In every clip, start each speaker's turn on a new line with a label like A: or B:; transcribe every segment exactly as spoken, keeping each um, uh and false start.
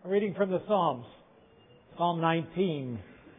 A: A reading from the Psalms, Psalm nineteen.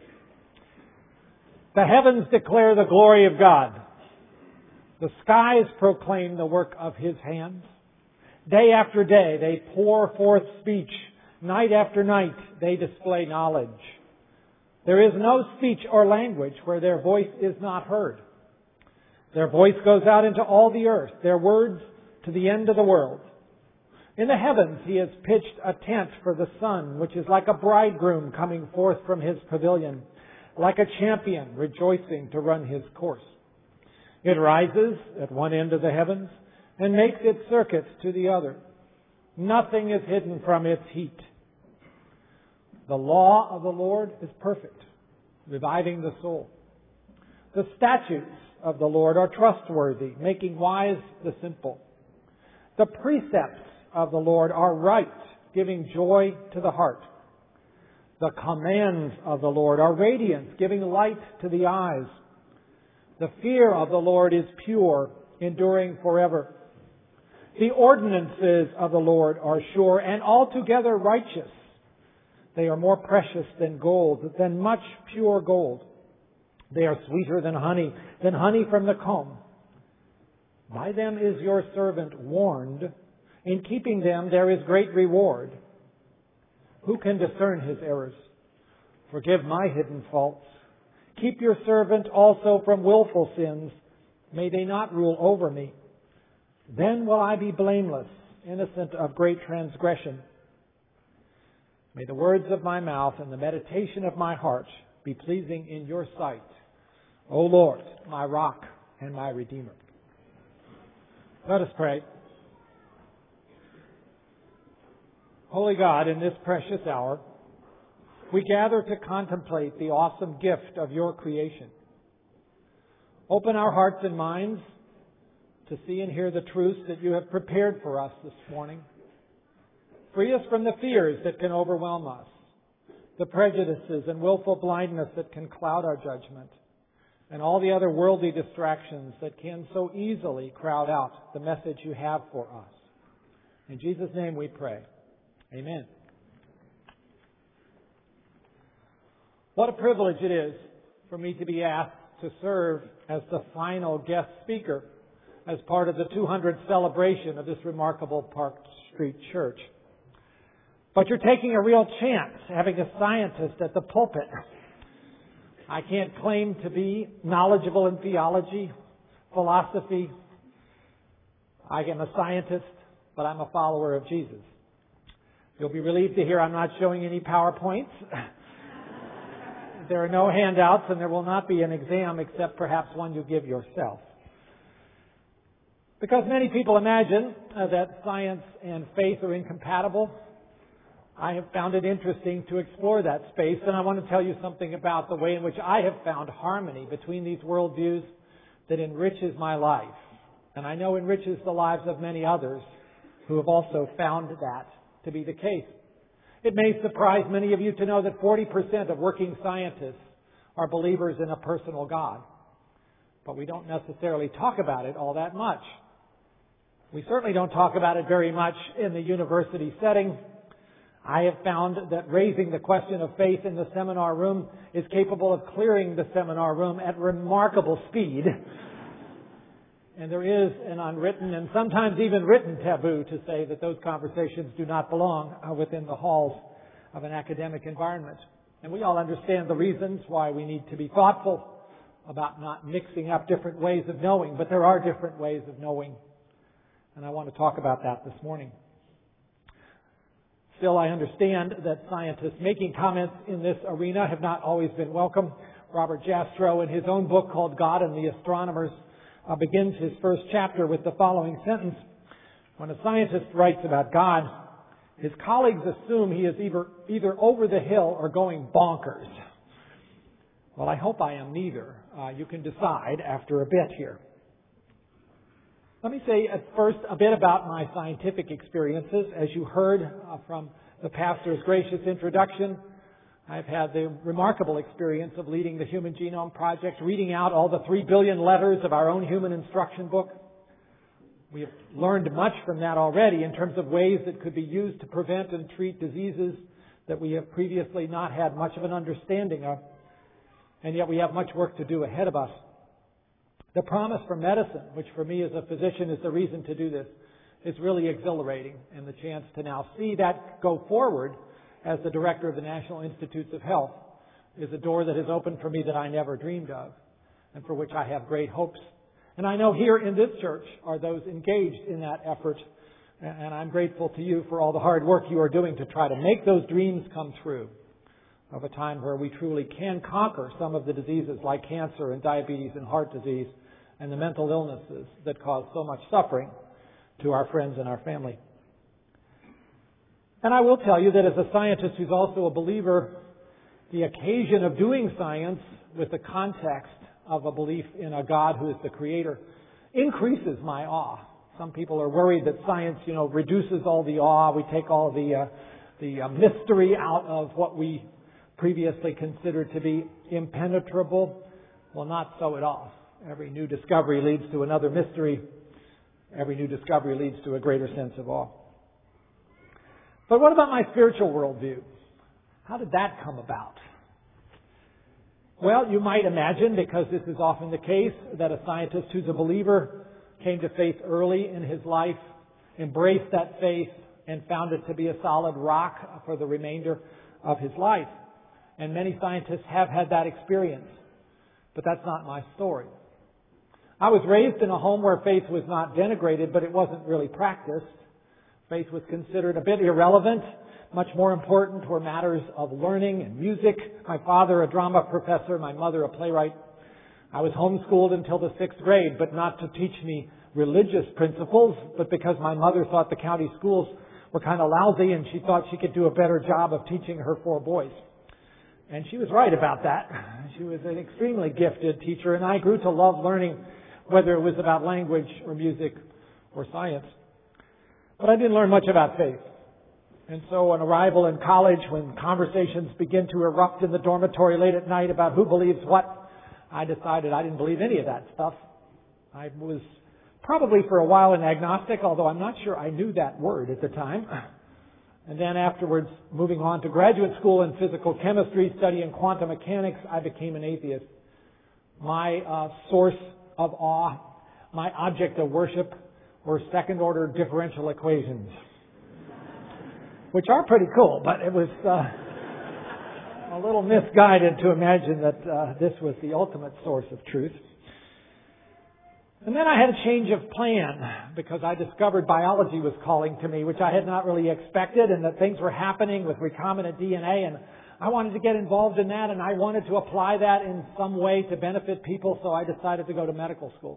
A: The heavens declare the glory of God. The skies proclaim the work of His hands. Day after day they pour forth speech. Night after night they display knowledge. There is no speech or language where their voice is not heard. Their voice goes out into all the earth, their words to the end of the world. In the heavens He has pitched a tent for the sun, which is like a bridegroom coming forth from his pavilion, like a champion rejoicing to run his course. It rises at one end of the heavens and makes its circuit to the other. Nothing is hidden from its heat. The law of the Lord is perfect, reviving the soul. The statutes of the Lord are trustworthy, making wise the simple. The precepts of the Lord are right, giving joy to the heart. The commands of the Lord are radiance, giving light to the eyes. The fear of the Lord is pure, enduring forever. The ordinances of the Lord are sure and altogether righteous. They are more precious than gold, than much pure gold. They are sweeter than honey, than honey from the comb. By them is your servant warned. In keeping them there is great reward. Who can discern his errors? Forgive my hidden faults. Keep your servant also from willful sins. May they not rule over me. Then will I be blameless, innocent of great transgression. May the words of my mouth and the meditation of my heart be pleasing in your sight, O Lord, my rock and my redeemer. Let us pray. Holy God, in this precious hour, we gather to contemplate the awesome gift of your creation. Open our hearts and minds to see and hear the truths that you have prepared for us this morning. Free us from the fears that can overwhelm us, the prejudices and willful blindness that can cloud our judgment, and all the other worldly distractions that can so easily crowd out the message you have for us. In Jesus' name we pray. Amen. What a privilege it is for me to be asked to serve as the final guest speaker as part of the two hundredth celebration of this remarkable Park Street Church. But you're taking a real chance having a scientist at the pulpit. I can't claim to be knowledgeable in theology, philosophy. I am a scientist, but I'm a follower of Jesus. You'll be relieved to hear I'm not showing any PowerPoints. There are no handouts, and there will not be an exam except perhaps one you give yourself. Because many people imagine uh, that science and faith are incompatible, I have found it interesting to explore that space, and I want to tell you something about the way in which I have found harmony between these worldviews that enriches my life, and I know enriches the lives of many others who have also found that to be the case. It may surprise many of you to know that forty percent of working scientists are believers in a personal God. But we don't necessarily talk about it all that much. We certainly don't talk about it very much in the university setting. I have found that raising the question of faith in the seminar room is capable of clearing the seminar room at remarkable speed. And there is an unwritten and sometimes even written taboo to say that those conversations do not belong within the halls of an academic environment. And we all understand the reasons why we need to be thoughtful about not mixing up different ways of knowing, but there are different ways of knowing. And I want to talk about that this morning. Still, I understand that scientists making comments in this arena have not always been welcome. Robert Jastrow, in his own book called God and the Astronomers, Uh, begins his first chapter with the following sentence. When a scientist writes about God, his colleagues assume he is either, either over the hill or going bonkers. Well, I hope I am neither. Uh, you can decide after a bit here. Let me say at first a bit about my scientific experiences. As you heard uh, from the pastor's gracious introduction, I've had the remarkable experience of leading the Human Genome Project, reading out all the three billion letters of our own human instruction book. We have learned much from that already in terms of ways that could be used to prevent and treat diseases that we have previously not had much of an understanding of, and yet we have much work to do ahead of us. The promise for medicine, which for me as a physician is the reason to do this, is really exhilarating, and the chance to now see that go forward as the director of the National Institutes of Health is a door that has opened for me that I never dreamed of, and for which I have great hopes. And I know here in this church are those engaged in that effort, and I'm grateful to you for all the hard work you are doing to try to make those dreams come true of a time where we truly can conquer some of the diseases like cancer and diabetes and heart disease and the mental illnesses that cause so much suffering to our friends and our family. And I will tell you that as a scientist who's also a believer, the occasion of doing science with the context of a belief in a God who is the creator increases my awe. Some people are worried that science, you know, reduces all the awe. We take all the uh, the uh, mystery out of what we previously considered to be impenetrable. Well, not so at all. Every new discovery leads to another mystery. Every new discovery leads to a greater sense of awe. But what about my spiritual worldview? How did that come about? Well, you might imagine, because this is often the case, that a scientist who's a believer came to faith early in his life, embraced that faith, and found it to be a solid rock for the remainder of his life. And many scientists have had that experience. But that's not my story. I was raised in a home where faith was not denigrated, but it wasn't really practiced. Faith was considered a bit irrelevant. Much more important were matters of learning and music. My father, a drama professor, my mother, a playwright. I was homeschooled until the sixth grade, but not to teach me religious principles, but because my mother thought the county schools were kind of lousy and she thought she could do a better job of teaching her four boys. And she was right about that. She was an extremely gifted teacher, and I grew to love learning, whether it was about language or music or science. But I didn't learn much about faith. And so on arrival in college, when conversations begin to erupt in the dormitory late at night about who believes what, I decided I didn't believe any of that stuff. I was probably for a while an agnostic, although I'm not sure I knew that word at the time. And then afterwards, moving on to graduate school in physical chemistry, studying quantum mechanics, I became an atheist. My uh, source of awe, my object of worship, were second-order differential equations, which are pretty cool, but it was uh, a little misguided to imagine that uh, this was the ultimate source of truth. And then I had a change of plan because I discovered biology was calling to me, which I had not really expected, and that things were happening with recombinant D N A, and I wanted to get involved in that, and I wanted to apply that in some way to benefit people, so I decided to go to medical school.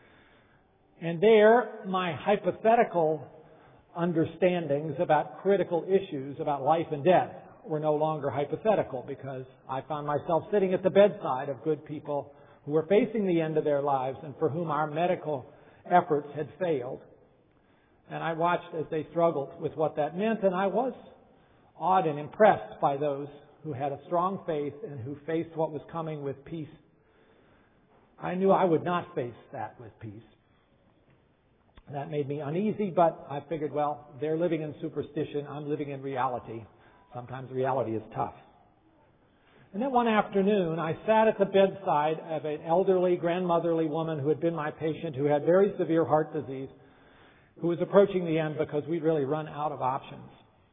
A: And there, my hypothetical understandings about critical issues about life and death were no longer hypothetical, because I found myself sitting at the bedside of good people who were facing the end of their lives and for whom our medical efforts had failed. And I watched as they struggled with what that meant, and I was awed and impressed by those who had a strong faith and who faced what was coming with peace. I knew I would not face that with peace. That made me uneasy, but I figured, well, they're living in superstition, I'm living in reality. Sometimes reality is tough. And then one afternoon, I sat at the bedside of an elderly, grandmotherly woman who had been my patient, who had very severe heart disease, who was approaching the end because we'd really run out of options.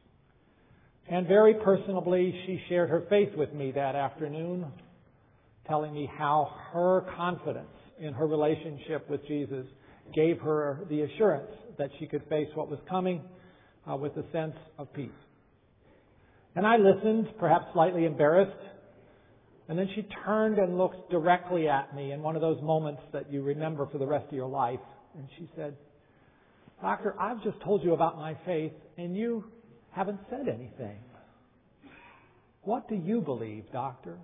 A: And very personably, she shared her faith with me that afternoon, telling me how her confidence in her relationship with Jesus gave her the assurance that she could face what was coming uh, with a sense of peace. And I listened, perhaps slightly embarrassed, and then she turned and looked directly at me in one of those moments that you remember for the rest of your life. And she said, "Doctor, I've just told you about my faith, and you haven't said anything. What do you believe, Doctor?"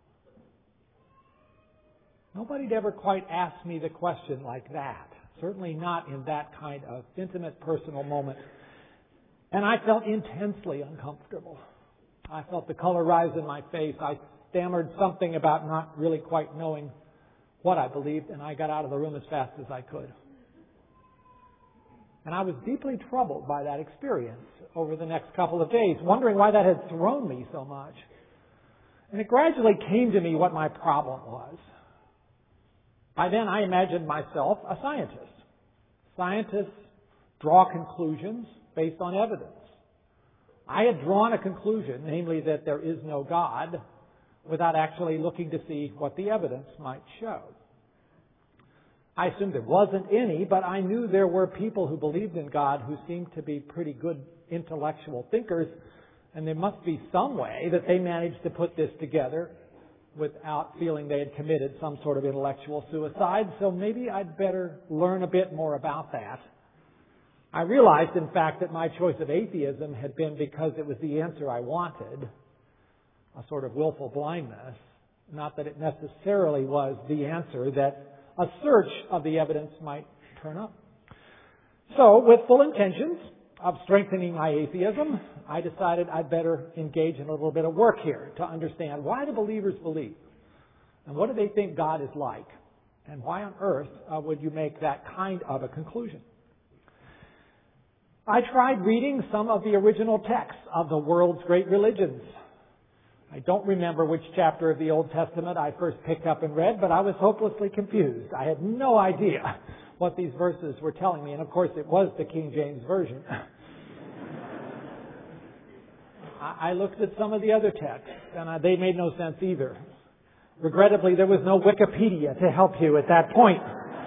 A: Nobody'd ever quite asked me the question like that. Certainly not in that kind of intimate, personal moment. And I felt intensely uncomfortable. I felt the color rise in my face. I stammered something about not really quite knowing what I believed, and I got out of the room as fast as I could. And I was deeply troubled by that experience over the next couple of days, wondering why that had thrown me so much. And it gradually came to me what my problem was. By then I imagined myself a scientist. Scientists draw conclusions based on evidence. I had drawn a conclusion, namely that there is no God, without actually looking to see what the evidence might show. I assumed there wasn't any, but I knew there were people who believed in God who seemed to be pretty good intellectual thinkers, and there must be some way that they managed to put this together without feeling they had committed some sort of intellectual suicide, so maybe I'd better learn a bit more about that. I realized, in fact, that my choice of atheism had been because it was the answer I wanted, a sort of willful blindness, not that it necessarily was the answer that a search of the evidence might turn up. So, with full intentions of strengthening my atheism, I decided I'd better engage in a little bit of work here to understand why do believers believe, and what do they think God is like, and why on earth uh, would you make that kind of a conclusion? I tried reading some of the original texts of the world's great religions. I don't remember which chapter of the Old Testament I first picked up and read, but I was hopelessly confused. I had no idea what these verses were telling me, and of course it was the King James Version. I looked at some of the other texts, and they made no sense either. Regrettably, there was no Wikipedia to help you at that point.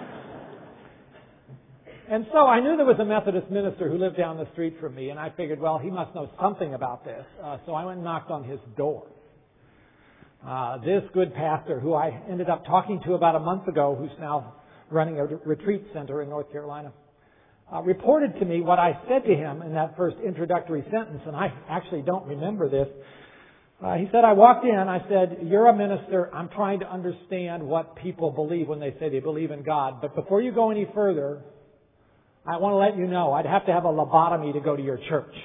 A: And so I knew there was a Methodist minister who lived down the street from me, and I figured, well, he must know something about this. Uh, so I went and knocked on his door. Uh, this good pastor, who I ended up talking to about a month ago, who's now running a retreat center in North Carolina, uh, reported to me what I said to him in that first introductory sentence, and I actually don't remember this. Uh, he said, I walked in, I said, you're a minister, I'm trying to understand what people believe when they say they believe in God, but before you go any further, I want to let you know I'd have to have a lobotomy to go to your church.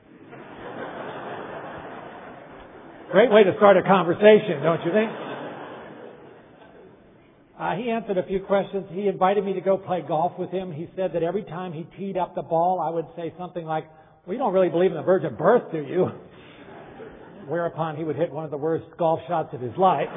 A: Great way to start a conversation, don't you think? Uh, he answered a few questions. He invited me to go play golf with him. He said that every time he teed up the ball, I would say something like, well, you don't really believe in the virgin birth, do you? Whereupon he would hit one of the worst golf shots of his life.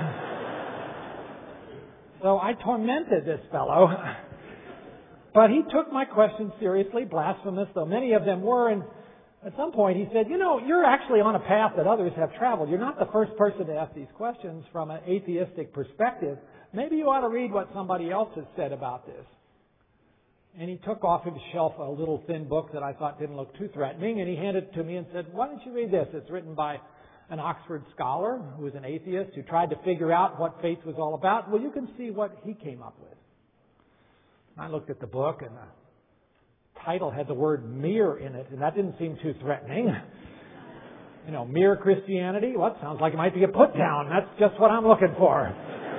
A: So I tormented this fellow. But he took my questions seriously, blasphemous though many of them were, and at some point he said, you know, you're actually on a path that others have traveled. You're not the first person to ask these questions from an atheistic perspective. Maybe you ought to read what somebody else has said about this. And he took off his shelf a little thin book that I thought didn't look too threatening, and he handed it to me and said, why don't you read this? It's written by an Oxford scholar who was an atheist who tried to figure out what faith was all about. Well, you can see what he came up with. I looked at the book, and the title had the word mere in it, and that didn't seem too threatening. You know, mere Christianity? Well, that sounds like it might be a put down. That's just what I'm looking for.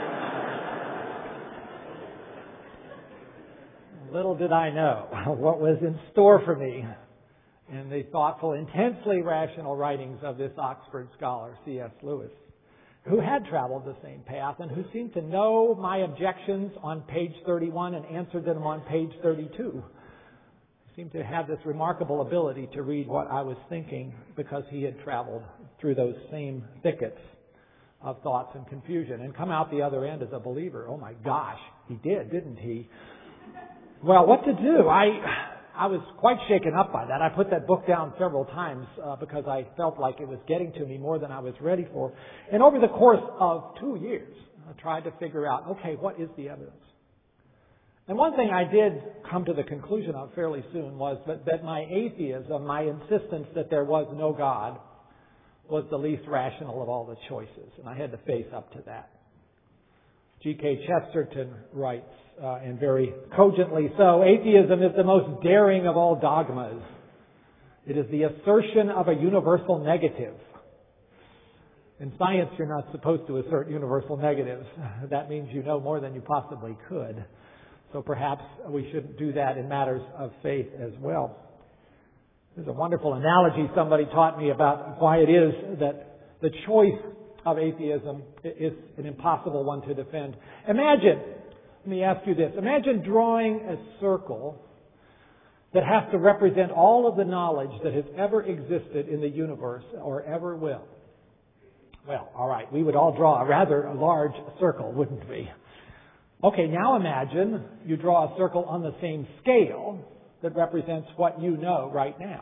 A: Little did I know what was in store for me in the thoughtful, intensely rational writings of this Oxford scholar, C S Lewis, who had traveled the same path and who seemed to know my objections on page thirty-one and answered them on page thirty-two. He seemed to have this remarkable ability to read what I was thinking because he had traveled through those same thickets of thoughts and confusion and come out the other end as a believer. Oh my gosh, he did, didn't he? Well, what to do? I I was quite shaken up by that. I put that book down several times uh, because I felt like it was getting to me more than I was ready for. And over the course of two years, I tried to figure out, okay, what is the evidence? And one thing I did come to the conclusion of fairly soon was that, that my atheism, my insistence that there was no God, was the least rational of all the choices. And I had to face up to that. G K Chesterton writes, uh, and very cogently so, atheism is the most daring of all dogmas. It is the assertion of a universal negative. In science, you're not supposed to assert universal negatives. That means you know more than you possibly could. So perhaps we shouldn't do that in matters of faith as well. There's a wonderful analogy somebody taught me about why it is that the choice of atheism is an impossible one to defend. Imagine, let me ask you this, imagine drawing a circle that has to represent all of the knowledge that has ever existed in the universe or ever will? Well, all right, we would all draw a rather large circle, wouldn't we? Okay, now imagine you draw a circle on the same scale that represents what you know right now.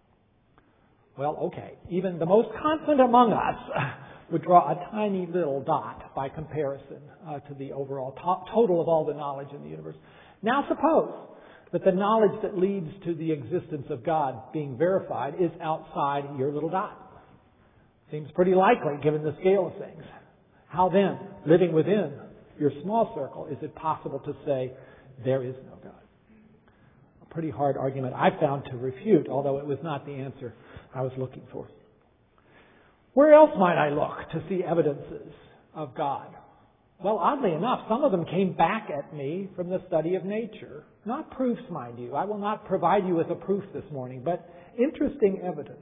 A: Well, okay, even the most confident among us would draw a tiny little dot by comparison uh, to the overall to- total of all the knowledge in the universe. Now suppose that the knowledge that leads to the existence of God being verified is outside your little dot. Seems pretty likely given the scale of things. How then, living within your small circle, is it possible to say there is no God? A pretty hard argument I found to refute, although it was not the answer I was looking for. Where else might I look to see evidences of God? Well, oddly enough, some of them came back at me from the study of nature. Not proofs, mind you. I will not provide you with a proof this morning, but interesting evidence.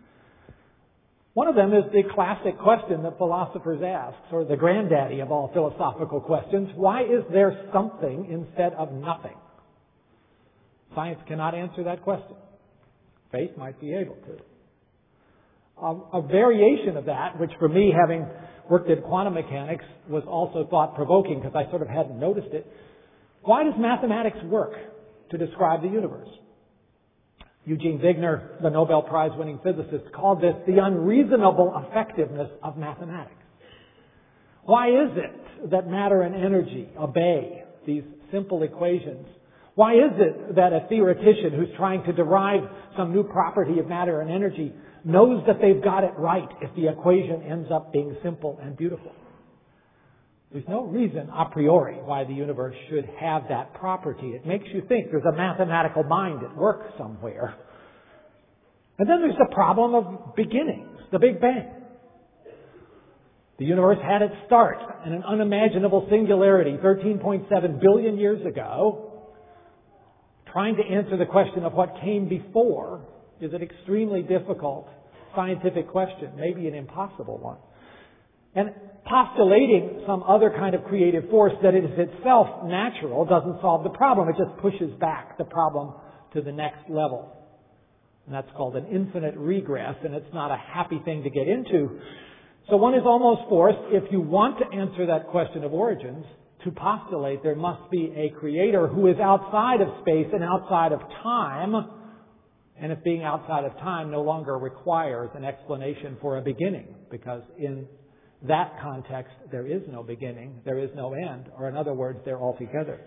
A: One of them is the classic question that philosophers ask, or the granddaddy of all philosophical questions. Why is there something instead of nothing? Science cannot answer that question. Faith might be able to. A, a variation of that, which for me, having worked in quantum mechanics, was also thought-provoking because I sort of hadn't noticed it. Why does mathematics work to describe the universe? Eugene Wigner, the Nobel Prize-winning physicist, called this the unreasonable effectiveness of mathematics. Why is it that matter and energy obey these simple equations? Why is it that a theoretician who's trying to derive some new property of matter and energy knows that they've got it right if the equation ends up being simple and beautiful? There's no reason a priori why the universe should have that property. It makes you think there's a mathematical mind at work somewhere. And then there's the problem of beginnings, the Big Bang. The universe had its start in an unimaginable singularity thirteen point seven billion years ago. Trying to answer the question of what came before is an extremely difficult scientific question, maybe an impossible one. And postulating some other kind of creative force that is itself natural doesn't solve the problem. It just pushes back the problem to the next level. And that's called an infinite regress, and it's not a happy thing to get into. So one is almost forced, if you want to answer that question of origins, to postulate there must be a creator who is outside of space and outside of time. And if being outside of time no longer requires an explanation for a beginning, because in that context, there is no beginning, there is no end, or in other words, they're all together.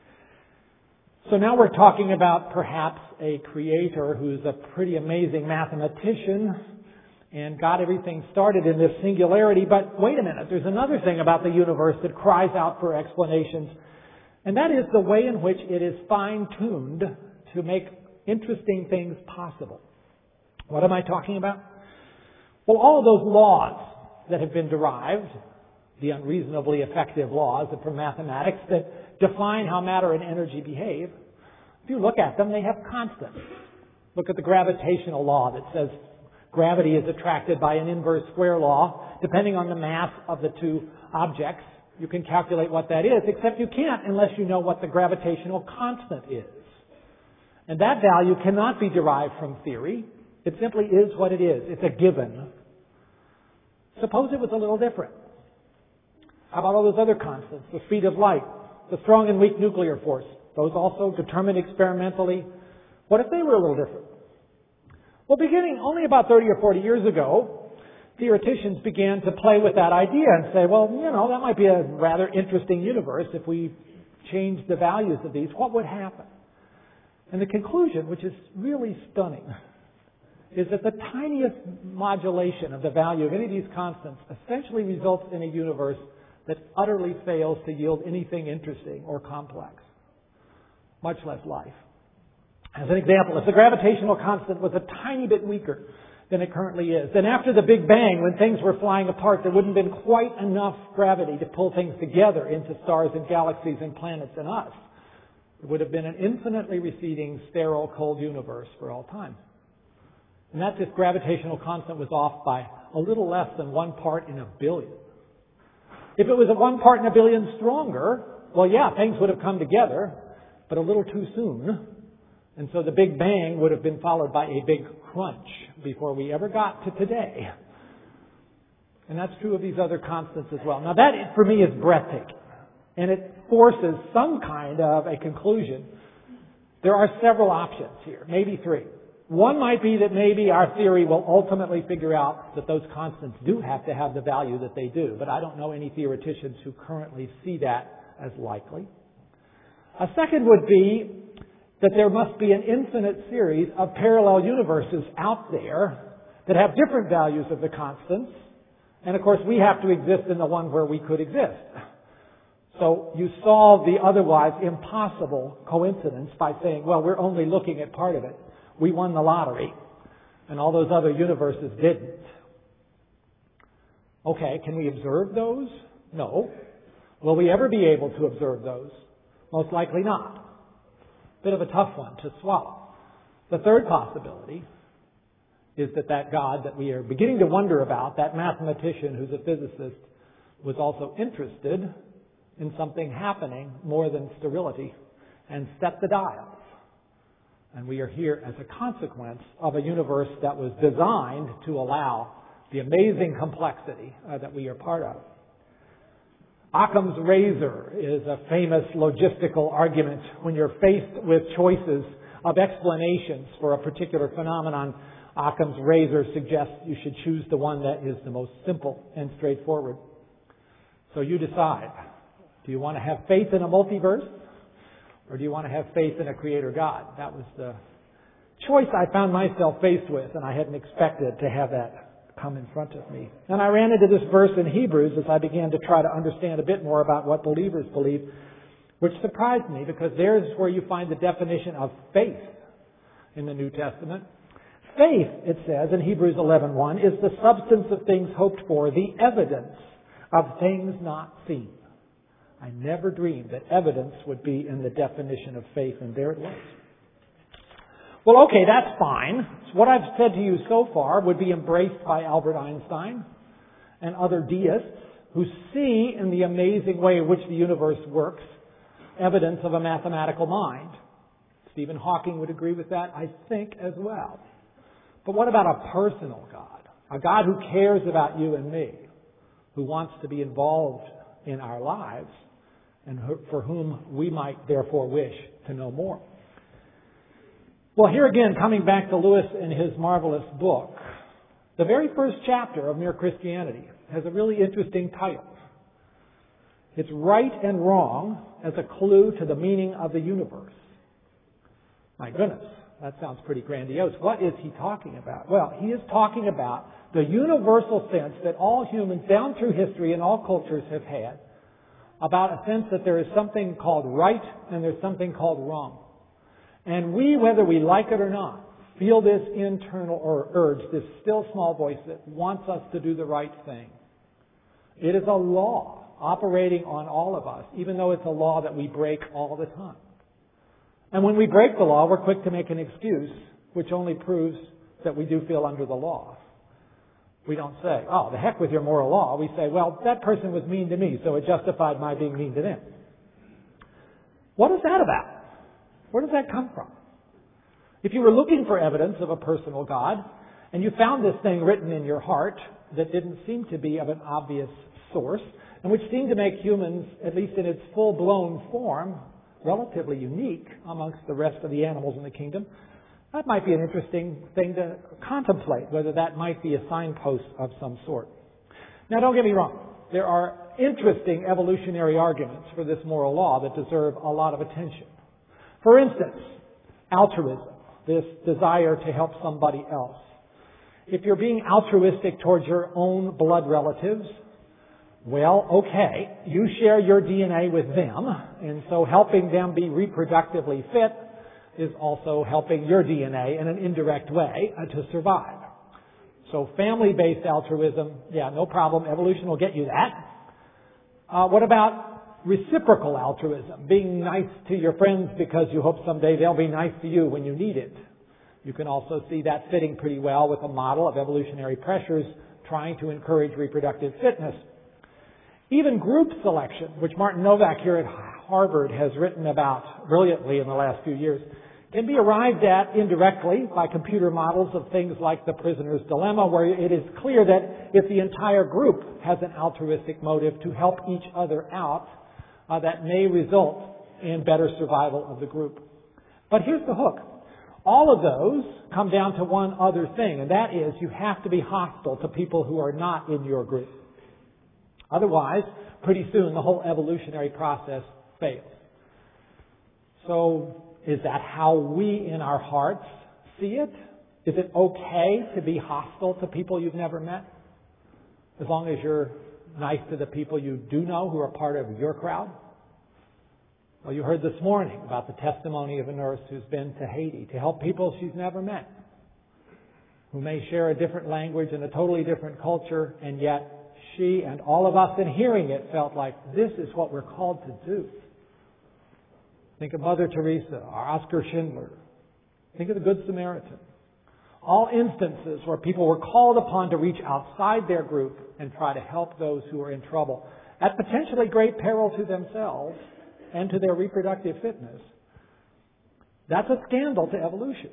A: So now we're talking about perhaps a creator who's a pretty amazing mathematician and got everything started in this singularity. But wait a minute, there's another thing about the universe that cries out for explanations, and that is the way in which it is fine-tuned to make interesting things possible. What am I talking about? Well, all of those laws that have been derived, the unreasonably effective laws from mathematics that define how matter and energy behave, if you look at them, they have constants. Look at the gravitational law that says gravity is attracted by an inverse square law. Depending on the mass of the two objects, you can calculate what that is, except you can't unless you know what the gravitational constant is. And that value cannot be derived from theory. It simply is what it is. It's a given. Suppose it was a little different. How about all those other constants? The speed of light, the strong and weak nuclear force. Those also determined experimentally. What if they were a little different? Well, beginning only about thirty or forty years ago, theoreticians began to play with that idea and say, well, you know, that might be a rather interesting universe if we changed the values of these. What would happen? And the conclusion, which is really stunning, is that the tiniest modulation of the value of any of these constants essentially results in a universe that utterly fails to yield anything interesting or complex, much less life. As an example, if the gravitational constant was a tiny bit weaker than it currently is, then after the Big Bang, when things were flying apart, there wouldn't have been quite enough gravity to pull things together into stars and galaxies and planets and us. It would have been an infinitely receding, sterile, cold universe for all time. And that's if gravitational constant was off by a little less than one part in a billion. If it was a one part in a billion stronger, well, yeah, things would have come together, but a little too soon. And so the Big Bang would have been followed by a big crunch before we ever got to today. And that's true of these other constants as well. Now that, for me, is breathtaking. And it forces some kind of a conclusion. There are several options here, maybe three. One might be that maybe our theory will ultimately figure out that those constants do have to have the value that they do. But I don't know any theoreticians who currently see that as likely. A second would be that there must be an infinite series of parallel universes out there that have different values of the constants. And of course, we have to exist in the one where we could exist. So you solve the otherwise impossible coincidence by saying, well, we're only looking at part of it. We won the lottery, and all those other universes didn't. Okay, can we observe those? No. Will we ever be able to observe those? Most likely not. Bit of a tough one to swallow. The third possibility is that that God that we are beginning to wonder about, that mathematician who's a physicist, was also interested in something happening more than sterility and set the dials. And we are here as a consequence of a universe that was designed to allow the amazing complexity uh, that we are part of. Occam's razor is a famous logistical argument when you're faced with choices of explanations for a particular phenomenon. Occam's razor suggests you should choose the one that is the most simple and straightforward. So you decide. Do you want to have faith in a multiverse? Or do you want to have faith in a creator God? That was the choice I found myself faced with, and I hadn't expected to have that come in front of me. And I ran into this verse in Hebrews as I began to try to understand a bit more about what believers believe, which surprised me because there's where you find the definition of faith in the New Testament. Faith, it says in Hebrews eleven one, is the substance of things hoped for, the evidence of things not seen. I never dreamed that evidence would be in the definition of faith, and there it was. Well, okay, that's fine. So what I've said to you so far would be embraced by Albert Einstein and other deists who see in the amazing way in which the universe works evidence of a mathematical mind. Stephen Hawking would agree with that, I think, as well. But what about a personal God? A God who cares about you and me, who wants to be involved in our lives, and for whom we might therefore wish to know more. Well, here again, coming back to Lewis and his marvelous book, the very first chapter of Mere Christianity has a really interesting title. It's Right and Wrong as a Clue to the Meaning of the Universe. My goodness, that sounds pretty grandiose. What is he talking about? Well, he is talking about the universal sense that all humans down through history and all cultures have had about a sense that there is something called right and there's something called wrong. And we, whether we like it or not, feel this internal or urge, this still small voice that wants us to do the right thing. It is a law operating on all of us, even though it's a law that we break all the time. And when we break the law, we're quick to make an excuse, which only proves that we do feel under the law. We don't say, oh, the heck with your moral law. We say, well, that person was mean to me, so it justified my being mean to them. What is that about? Where does that come from? If you were looking for evidence of a personal God, and you found this thing written in your heart that didn't seem to be of an obvious source, and which seemed to make humans, at least in its full-blown form, relatively unique amongst the rest of the animals in the kingdom, that might be an interesting thing to contemplate, whether that might be a signpost of some sort. Now, don't get me wrong. There are interesting evolutionary arguments for this moral law that deserve a lot of attention. For instance, altruism, this desire to help somebody else. If you're being altruistic towards your own blood relatives, well, okay, you share your D N A with them, and so helping them be reproductively fit is also helping your D N A in an indirect way uh, to survive. So family-based altruism, yeah, no problem. Evolution will get you that. Uh, what about reciprocal altruism? Being nice to your friends because you hope someday they'll be nice to you when you need it. You can also see that fitting pretty well with a model of evolutionary pressures trying to encourage reproductive fitness. Even group selection, which Martin Novak here at Harvard has written about brilliantly in the last few years, can be arrived at indirectly by computer models of things like the prisoner's dilemma, where it is clear that if the entire group has an altruistic motive to help each other out, uh, that may result in better survival of the group. But here's the hook. All of those come down to one other thing, and that is you have to be hostile to people who are not in your group. Otherwise, pretty soon the whole evolutionary process fails. So, is that how we in our hearts see it? Is it okay to be hostile to people you've never met? As long as you're nice to the people you do know who are part of your crowd? Well, you heard this morning about the testimony of a nurse who's been to Haiti to help people she's never met, who may share a different language and a totally different culture, and yet she and all of us in hearing it felt like this is what we're called to do. Think of Mother Teresa or Oskar Schindler. Think of the Good Samaritan. All instances where people were called upon to reach outside their group and try to help those who are in trouble at potentially great peril to themselves and to their reproductive fitness. That's a scandal to evolution.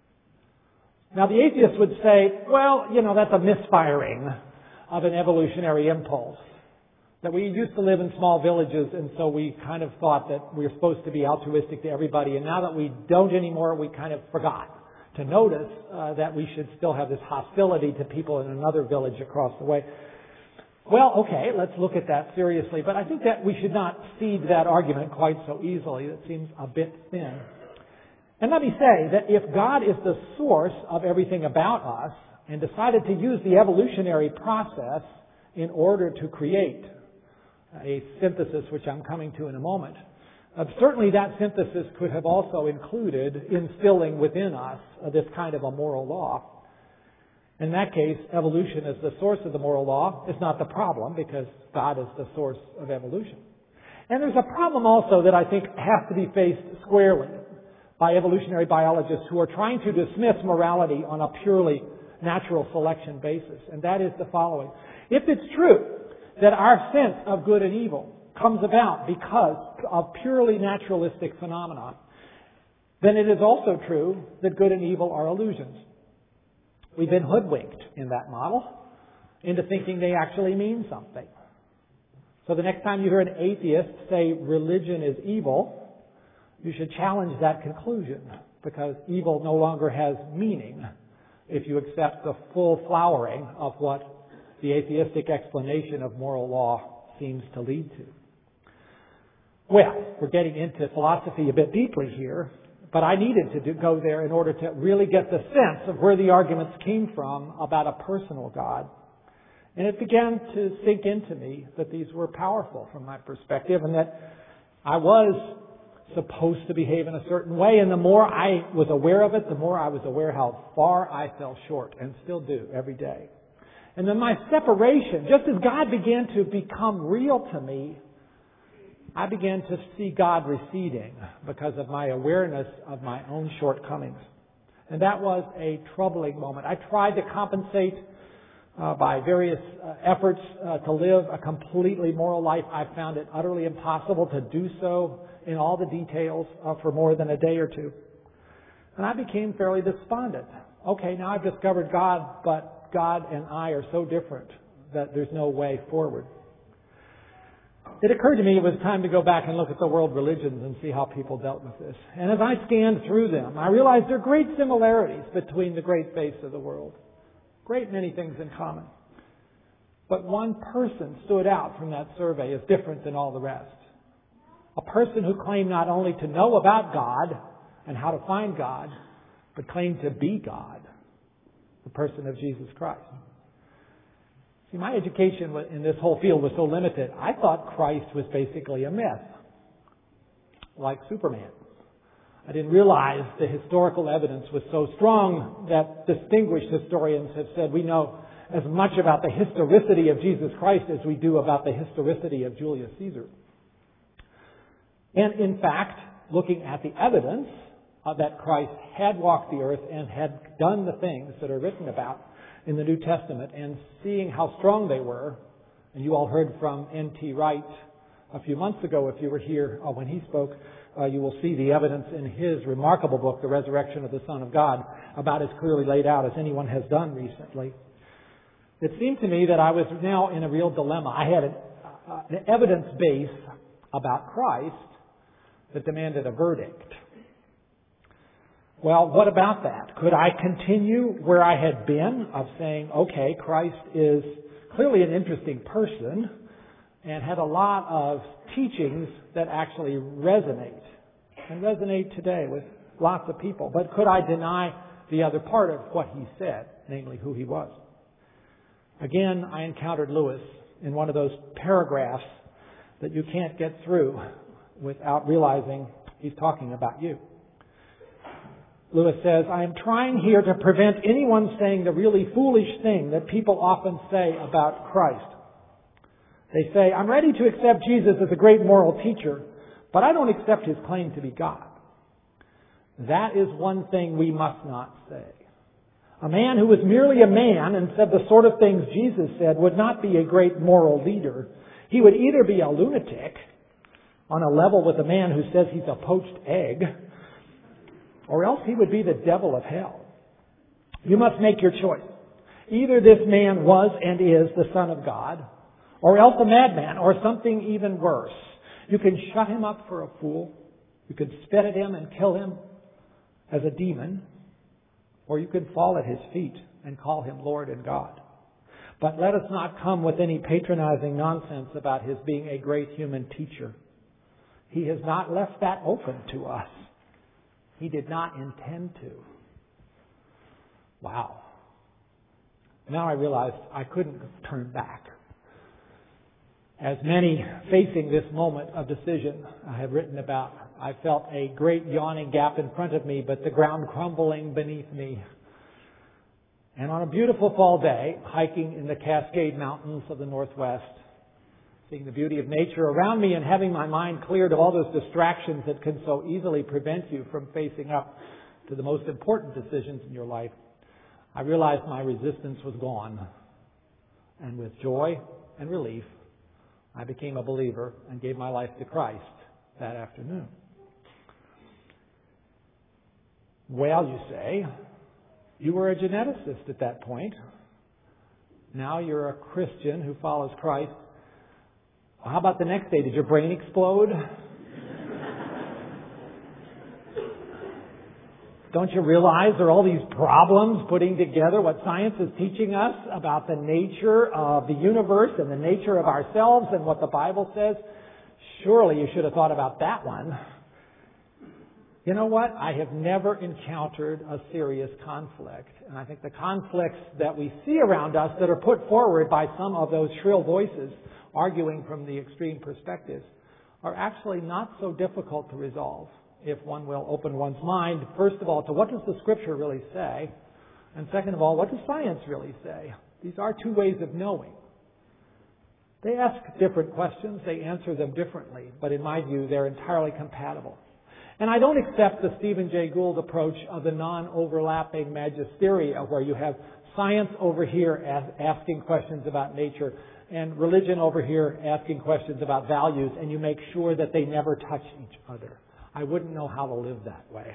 A: Now the atheist would say, well, you know, that's a misfiring of an evolutionary impulse. That we used to live in small villages, and so we kind of thought that we were supposed to be altruistic to everybody, and now that we don't anymore, we kind of forgot to notice uh, that we should still have this hostility to people in another village across the way. Well, okay, let's look at that seriously, but I think that we should not cede that argument quite so easily. It seems a bit thin. And let me say that if God is the source of everything about us and decided to use the evolutionary process in order to create a synthesis, which I'm coming to in a moment, uh, certainly that synthesis could have also included instilling within us uh, this kind of a moral law. In that case, evolution as the source of the moral law is not the problem, because God is the source of evolution. And there's a problem also that I think has to be faced squarely by evolutionary biologists who are trying to dismiss morality on a purely natural selection basis, and that is the following. If it's true that our sense of good and evil comes about because of purely naturalistic phenomena, then it is also true that good and evil are illusions. We've been hoodwinked in that model into thinking they actually mean something. So the next time you hear an atheist say religion is evil, you should challenge that conclusion, because evil no longer has meaning if you accept the full flowering of what the atheistic explanation of moral law seems to lead to. Well, we're getting into philosophy a bit deeply here, but I needed to do, go there in order to really get the sense of where the arguments came from about a personal God. And it began to sink into me that these were powerful from my perspective, and that I was supposed to behave in a certain way, and the more I was aware of it, the more I was aware how far I fell short, and still do every day. And then my separation, just as God began to become real to me, I began to see God receding because of my awareness of my own shortcomings. And that was a troubling moment. I tried to compensate uh, by various uh, efforts uh, to live a completely moral life. I found it utterly impossible to do so in all the details uh, for more than a day or two. And I became fairly despondent. Okay, now I've discovered God, but God and I are so different that there's no way forward. It occurred to me it was time to go back and look at the world religions and see how people dealt with this. And as I scanned through them, I realized there are great similarities between the great faiths of the world. Great many things in common. But one person stood out from that survey as different than all the rest. A person who claimed not only to know about God and how to find God, but claimed to be God. The person of Jesus Christ. See, my education in this whole field was so limited, I thought Christ was basically a myth, like Superman. I didn't realize the historical evidence was so strong that distinguished historians have said we know as much about the historicity of Jesus Christ as we do about the historicity of Julius Caesar. And in fact, looking at the evidence uh, that Christ had walked the earth and had done the things that are written about in the New Testament, and seeing how strong they were, and you all heard from N T Wright a few months ago, if you were here uh, when he spoke, uh, you will see the evidence in his remarkable book, The Resurrection of the Son of God, about as clearly laid out as anyone has done recently. It seemed to me that I was now in a real dilemma. I had an, uh, an evidence base about Christ that demanded a verdict. Well, what about that? Could I continue where I had been of saying, okay, Christ is clearly an interesting person and had a lot of teachings that actually resonate and resonate today with lots of people. But could I deny the other part of what he said, namely who he was? Again, I encountered Lewis in one of those paragraphs that you can't get through without realizing he's talking about you. Lewis says, I am trying here to prevent anyone saying the really foolish thing that people often say about Christ. They say, I'm ready to accept Jesus as a great moral teacher, but I don't accept his claim to be God. That is one thing we must not say. A man who was merely a man and said the sort of things Jesus said would not be a great moral leader. He would either be a lunatic on a level with a man who says he's a poached egg, or else he would be the devil of hell. You must make your choice. Either this man was and is the Son of God, or else a madman, or something even worse. You can shut him up for a fool. You can spit at him and kill him as a demon, or you can fall at his feet and call him Lord and God. But let us not come with any patronizing nonsense about his being a great human teacher. He has not left that open to us. He did not intend to. Wow. Now I realized I couldn't turn back. As many facing this moment of decision I have written about, I felt a great yawning gap in front of me, but the ground crumbling beneath me. And on a beautiful fall day, hiking in the Cascade Mountains of the Northwest, seeing the beauty of nature around me and having my mind cleared of all those distractions that can so easily prevent you from facing up to the most important decisions in your life, I realized my resistance was gone. And with joy and relief, I became a believer and gave my life to Christ that afternoon. Well, you say, you were a geneticist at that point. Now you're a Christian who follows Christ. Well, how about the next day? Did your brain explode? Don't you realize there are all these problems putting together what science is teaching us about the nature of the universe and the nature of ourselves and what the Bible says? Surely you should have thought about that one. You know what? I have never encountered a serious conflict. And I think the conflicts that we see around us that are put forward by some of those shrill voices arguing from the extreme perspectives are actually not so difficult to resolve if one will open one's mind, first of all, to what does the Scripture really say? And second of all, what does science really say? These are two ways of knowing. They ask different questions, they answer them differently, but in my view, they're entirely compatible. And I don't accept the Stephen Jay Gould approach of the non-overlapping magisteria, where you have science over here asking questions about nature and religion over here asking questions about values, and you make sure that they never touch each other. I wouldn't know how to live that way.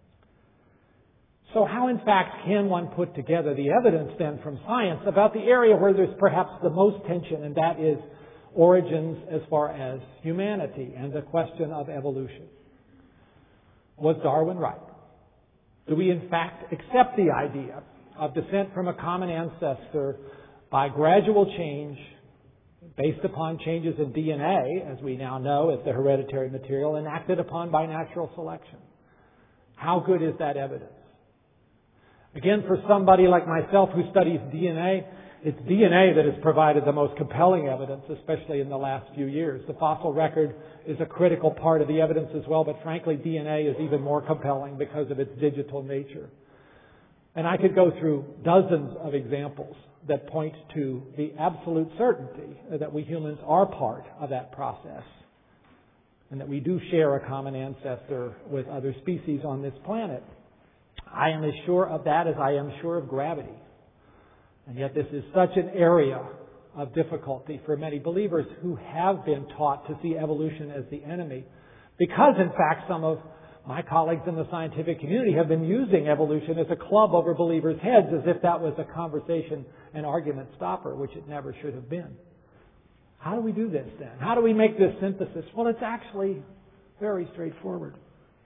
A: So how, in fact, can one put together the evidence then from science about the area where there's perhaps the most tension, and that is origins as far as humanity and the question of evolution? Was Darwin right? Do we, in fact, accept the idea of descent from a common ancestor by gradual change based upon changes in D N A, as we now know as the hereditary material, enacted upon by natural selection? How good is that evidence? Again, for somebody like myself who studies D N A, it's D N A that has provided the most compelling evidence, especially in the last few years. The fossil record is a critical part of the evidence as well, but frankly, D N A is even more compelling because of its digital nature. And I could go through dozens of examples that point to the absolute certainty that we humans are part of that process and that we do share a common ancestor with other species on this planet. I am as sure of that as I am sure of gravity. And yet this is such an area of difficulty for many believers who have been taught to see evolution as the enemy, Because, in fact, some of my colleagues in the scientific community have been using evolution as a club over believers' heads as if that was a conversation and argument stopper, which it never should have been. How do we do this then? How do we make this synthesis? Well, it's actually very straightforward.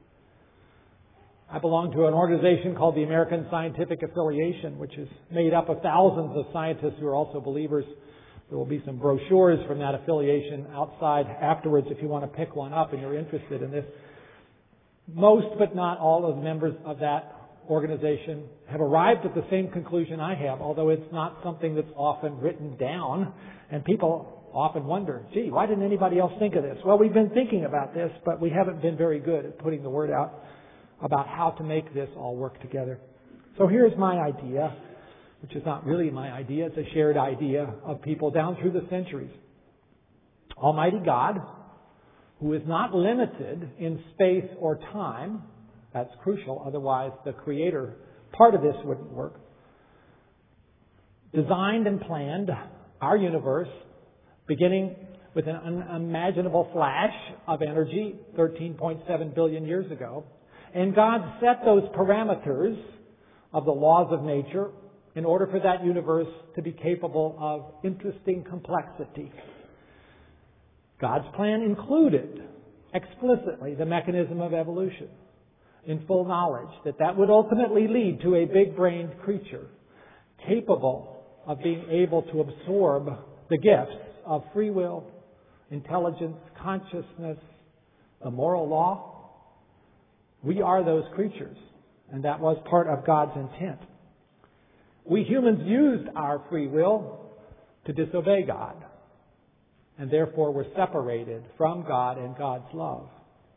A: I belong to an organization called the American Scientific Affiliation, which is made up of thousands of scientists who are also believers. There will be some brochures from that affiliation outside afterwards if you want to pick one up and you're interested in this. Most, but not all, of the members of that organization have arrived at the same conclusion I have, although it's not something that's often written down. And people often wonder, gee, why didn't anybody else think of this? Well, we've been thinking about this, but we haven't been very good at putting the word out about how to make this all work together. So here's my idea, which is not really my idea. It's a shared idea of people down through the centuries. Almighty God, who is not limited in space or time, that's crucial, otherwise the creator part of this wouldn't work, designed and planned our universe, beginning with an unimaginable flash of energy thirteen point seven billion years ago. And God set those parameters of the laws of nature in order for that universe to be capable of interesting complexity. God's plan included explicitly the mechanism of evolution, in full knowledge that that would ultimately lead to a big-brained creature capable of being able to absorb the gifts of free will, intelligence, consciousness, the moral law. We are those creatures, and that was part of God's intent. We humans used our free will to disobey God, and therefore were separated from God and God's love.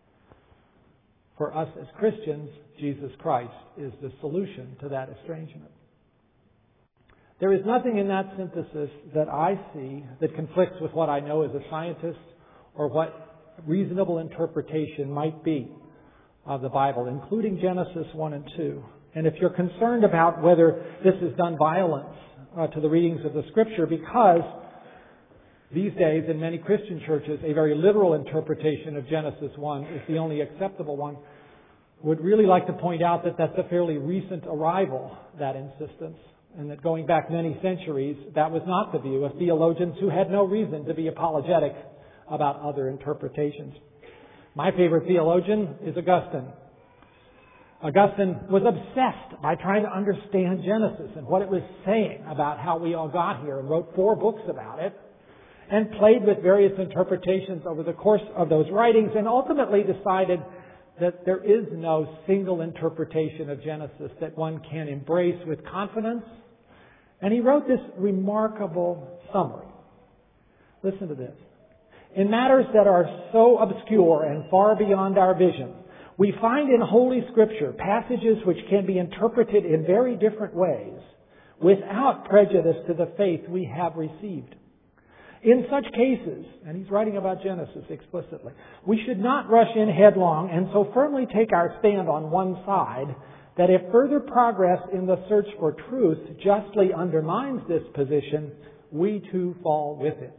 A: For us as Christians, Jesus Christ is the solution to that estrangement. There is nothing in that synthesis that I see that conflicts with what I know as a scientist or what reasonable interpretation might be of the Bible, including Genesis one and two. And if you're concerned about whether this has done violence uh, to the readings of the Scripture, because these days in many Christian churches a very literal interpretation of Genesis one is the only acceptable one, would really like to point out that that's a fairly recent arrival, that insistence, and that going back many centuries, that was not the view of theologians who had no reason to be apologetic about other interpretations. My favorite theologian is Augustine. Augustine was obsessed by trying to understand Genesis and what it was saying about how we all got here, and wrote four books about it, and played with various interpretations over the course of those writings, and ultimately decided that there is no single interpretation of Genesis that one can embrace with confidence. And he wrote this remarkable summary. Listen to this. In matters that are so obscure and far beyond our vision, we find in Holy Scripture passages which can be interpreted in very different ways without prejudice to the faith we have received. In such cases, and he's writing about Genesis explicitly, we should not rush in headlong and so firmly take our stand on one side that if further progress in the search for truth justly undermines this position, we too fall with it.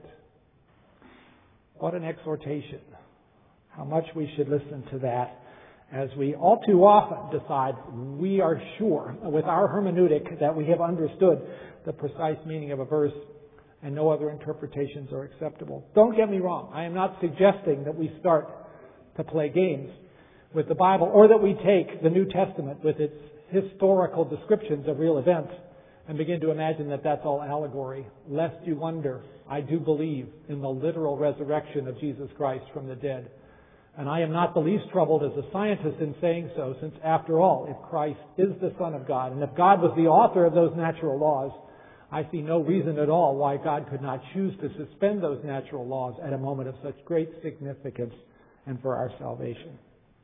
A: What an exhortation. How much we should listen to that, as we all too often decide we are sure with our hermeneutic that we have understood the precise meaning of a verse and no other interpretations are acceptable. Don't get me wrong. I am not suggesting that we start to play games with the Bible, or that we take the New Testament with its historical descriptions of real events and begin to imagine that that's all allegory. Lest you wonder, I do believe in the literal resurrection of Jesus Christ from the dead. And I am not the least troubled as a scientist in saying so, since after all, if Christ is the Son of God, and if God was the author of those natural laws, I see no reason at all why God could not choose to suspend those natural laws at a moment of such great significance and for our salvation.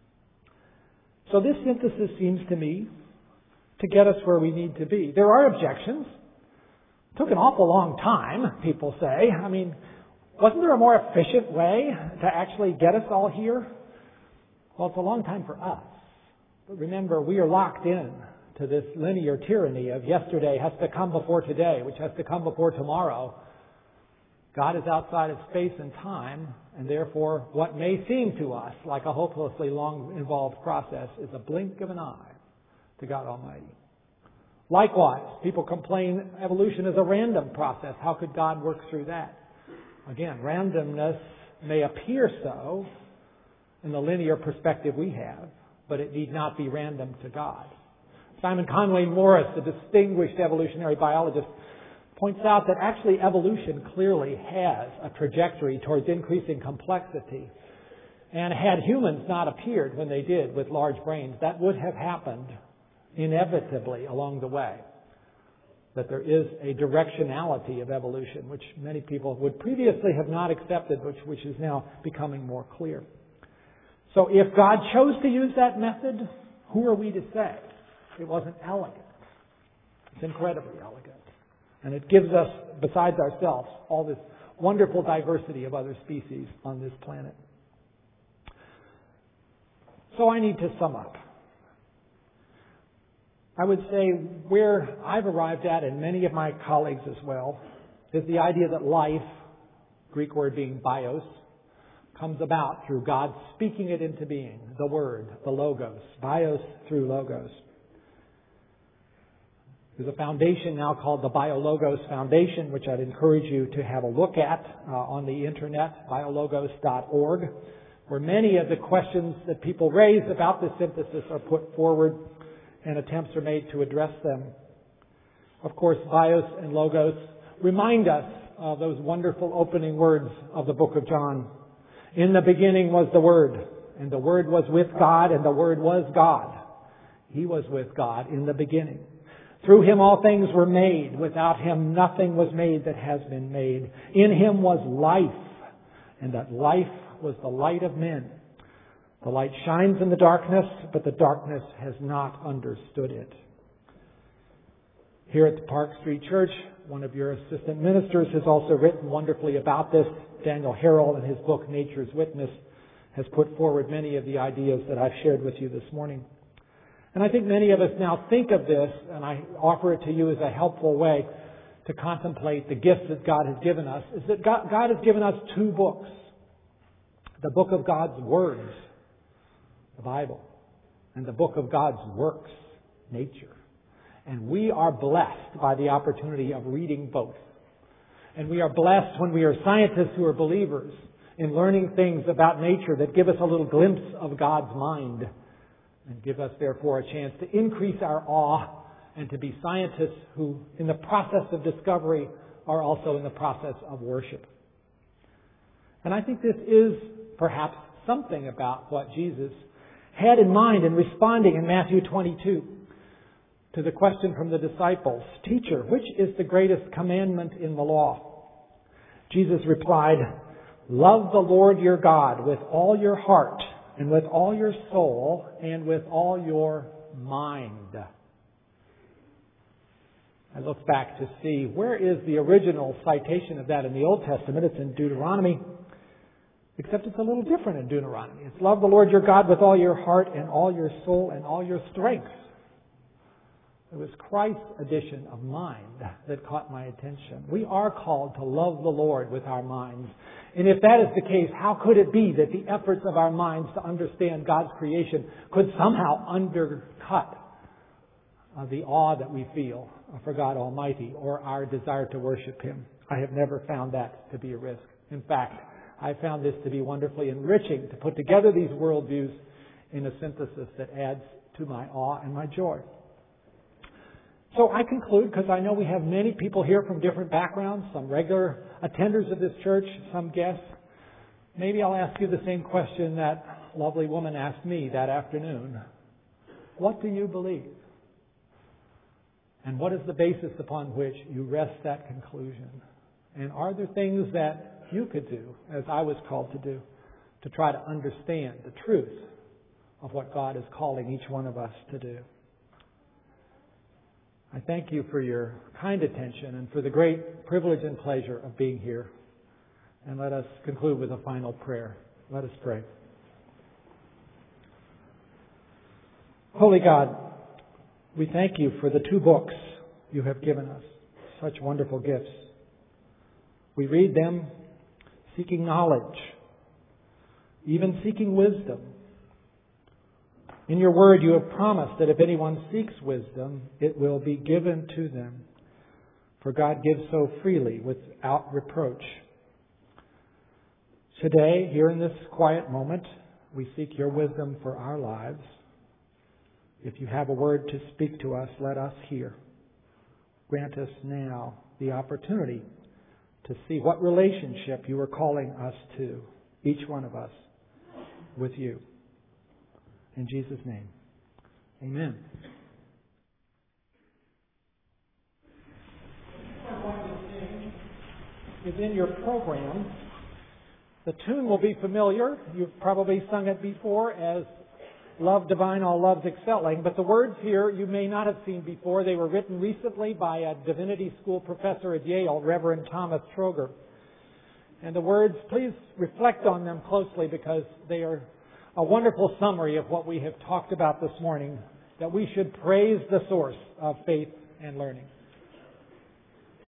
A: So this synthesis seems to me to get us where we need to be. There are objections. It took an awful long time, people say. I mean, wasn't there a more efficient way to actually get us all here? Well, it's a long time for us. But remember, we are locked in to this linear tyranny of yesterday has to come before today, which has to come before tomorrow. God is outside of space and time, and therefore what may seem to us like a hopelessly long involved process is a blink of an eye to God Almighty. Likewise, people complain evolution is a random process. How could God work through that? Again, randomness may appear so in the linear perspective we have, but it need not be random to God. Simon Conway Morris, a distinguished evolutionary biologist, points out that actually evolution clearly has a trajectory towards increasing complexity. And had humans not appeared when they did with large brains, that would have happened inevitably along the way. That there is a directionality of evolution, which many people would previously have not accepted, which, which is now becoming more clear. So if God chose to use that method, who are we to say? It wasn't elegant. It's incredibly elegant. And it gives us, besides ourselves, all this wonderful diversity of other species on this planet. So I need to sum up. I would say where I've arrived at, and many of my colleagues as well, is the idea that life, Greek word being bios, comes about through God speaking it into being, the Word, the Logos, bios through Logos. There's a foundation now called the BioLogos Foundation, which I'd encourage you to have a look at uh, on the internet, biologos dot org, where many of the questions that people raise about this synthesis are put forward and attempts are made to address them. Of course, bios and logos remind us of those wonderful opening words of the book of John. In the beginning was the Word, and the Word was with God, and the Word was God. He was with God in the beginning. Through Him all things were made. Without Him nothing was made that has been made. In Him was life, and that life was the light of men. The light shines in the darkness, but the darkness has not understood it. Here at the Park Street Church, one of your assistant ministers has also written wonderfully about this. Daniel Harrell, in his book, Nature's Witness, has put forward many of the ideas that I've shared with you this morning. And I think many of us now think of this, and I offer it to you as a helpful way to contemplate the gifts that God has given us, is that God, God has given us two books. The book of God's words, the Bible, and the book of God's works, nature. And we are blessed by the opportunity of reading both. And we are blessed when we are scientists who are believers in learning things about nature that give us a little glimpse of God's mind and give us, therefore, a chance to increase our awe and to be scientists who, in the process of discovery, are also in the process of worship. And I think this is perhaps something about what Jesus had in mind in responding in Matthew twenty-two to the question from the disciples, "Teacher, which is the greatest commandment in the law?" Jesus replied, "Love the Lord your God with all your heart and with all your soul and with all your mind." I looked back to see where is the original citation of that in the Old Testament. It's in Deuteronomy, except it's a little different in Deuteronomy. It's love the Lord your God with all your heart and all your soul and all your strength. It was Christ's addition of mind that caught my attention. We are called to love the Lord with our minds. And if that is the case, how could it be that the efforts of our minds to understand God's creation could somehow undercut uh, the awe that we feel for God Almighty or our desire to worship Him? I have never found that to be a risk. In fact, I found this to be wonderfully enriching to put together these worldviews in a synthesis that adds to my awe and my joy. So I conclude, because I know we have many people here from different backgrounds, some regular attenders of this church, some guests. Maybe I'll ask you the same question that lovely woman asked me that afternoon. What do you believe? And what is the basis upon which you rest that conclusion? And are there things that you could do, as I was called to do, to try to understand the truth of what God is calling each one of us to do? I thank you for your kind attention and for the great privilege and pleasure of being here. And let us conclude with a final prayer. Let us pray. Holy God, we thank you for the two books you have given us, such wonderful gifts. We read them seeking knowledge, even seeking wisdom. In your word, you have promised that if anyone seeks wisdom, it will be given to them. For God gives so freely without reproach. Today, here in this quiet moment, we seek your wisdom for our lives. If you have a word to speak to us, let us hear. Grant us now the opportunity to see what relationship you are calling us to, each one of us, with you. In Jesus' name, amen. What I'm going to sing is in your program. The tune will be familiar. You've probably sung it before as Love Divine, All Loves Excelling. But the words here you may not have seen before. They were written recently by a divinity school professor at Yale, Reverend Thomas Troger. And the words, please reflect on them closely because they are a wonderful summary of what we have talked about this morning, that we should praise the source of faith and learning.